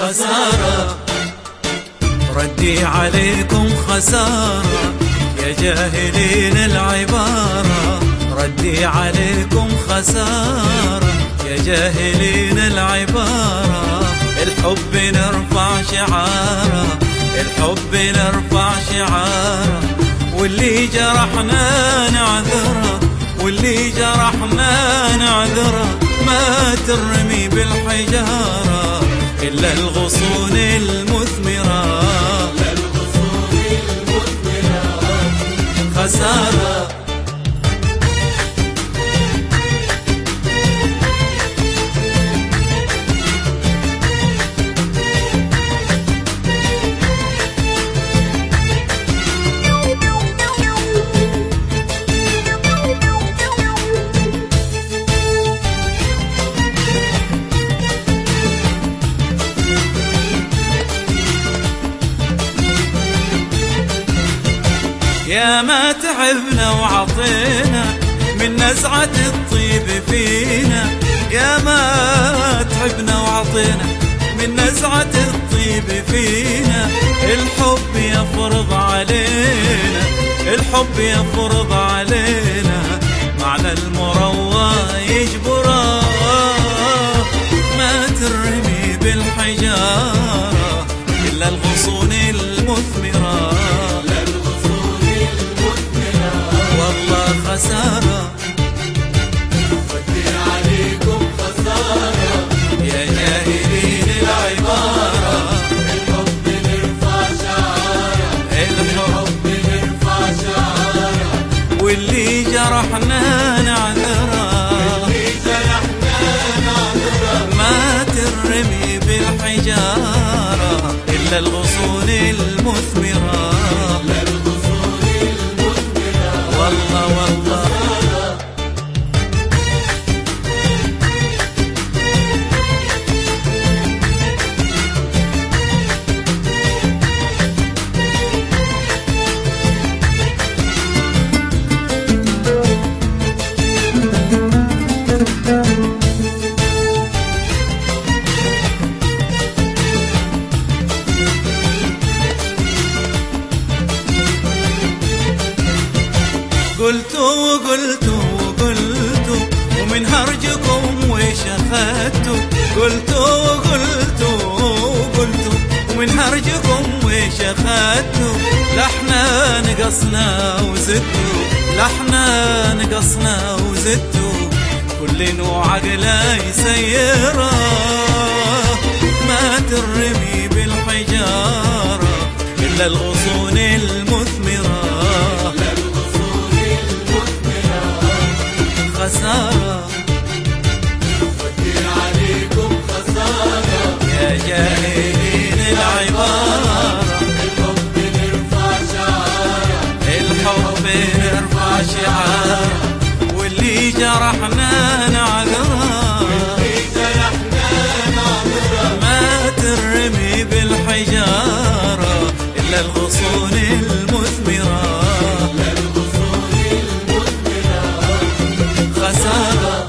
خسارة، ردي عليكم خسارة يا جاهلين العبارة، ردي عليكم خسارة يا جاهلين العبارة. الحب نرفع شعاره، الحب نرفع شعاره، واللي جرحنا نعذره، واللي جرحنا نعذره. ما ترمي بالحجارة إلا الغصون المثمرة، إلا الغصون المثمرة. خسارة، يا ما تعبنا وعطينا من نزعة الطيب فينا، يا ما تعبنا وعطينا من نزعة الطيب فينا. الحب يفرض علينا، الحب يفرض علينا، معنى المروى يجبره. ما ترمي بالحجارة إلا الغصون المثمرة، خسارة، ردي عليكم خسارة يا جاهلين العبارة. الحب نرفع شعاره، الحب نرفع شعاره، واللي جرحنا نعذره، واللي جرحنا نعذره. ما ترمي بالحجارة إلا الغصون المثمرة، والله والله. قلتوا وقلتوا وقلتوا ومن هرجكم ويش اخدتوا، قلتوا وقلتوا وقلتوا ومن هرجكم ويش اخدتوا. لحنا نقصنا وزدتوا، لحنا نقصنا وزدتوا، كل نوع عقله يسيره. ما ترمي بالحجارة إلا الغصون المثمرة، خسارة، ردي عليكم خسارة يا جاهلين العبارة. الحب نرفع شعاره، الحب نرفع شعاره، واللي جرحنا نعذره، واللي جرحنا نعذره. ما ترمي بالحجارة إلا الغصون المثمرة، خسارة.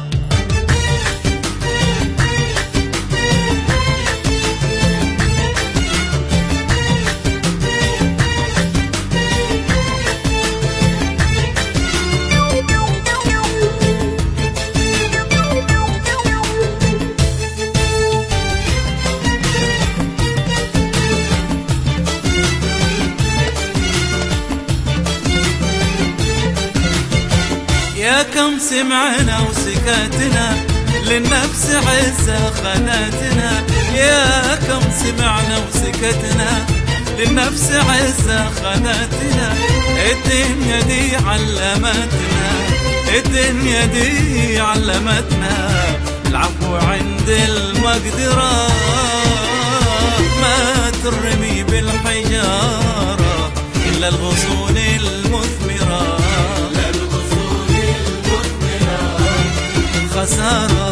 يا كم سمعنا وسكتنا للنفس عزة خلتنا، يا كم سمعنا وسكتنا للنفس عزة خلتنا. الدنيا دي علمتنا، الدنيا دي علمتنا، العفو عند المقدرة. ما ترمي بالحجارة إلا الغصون المثمرة، خسارة.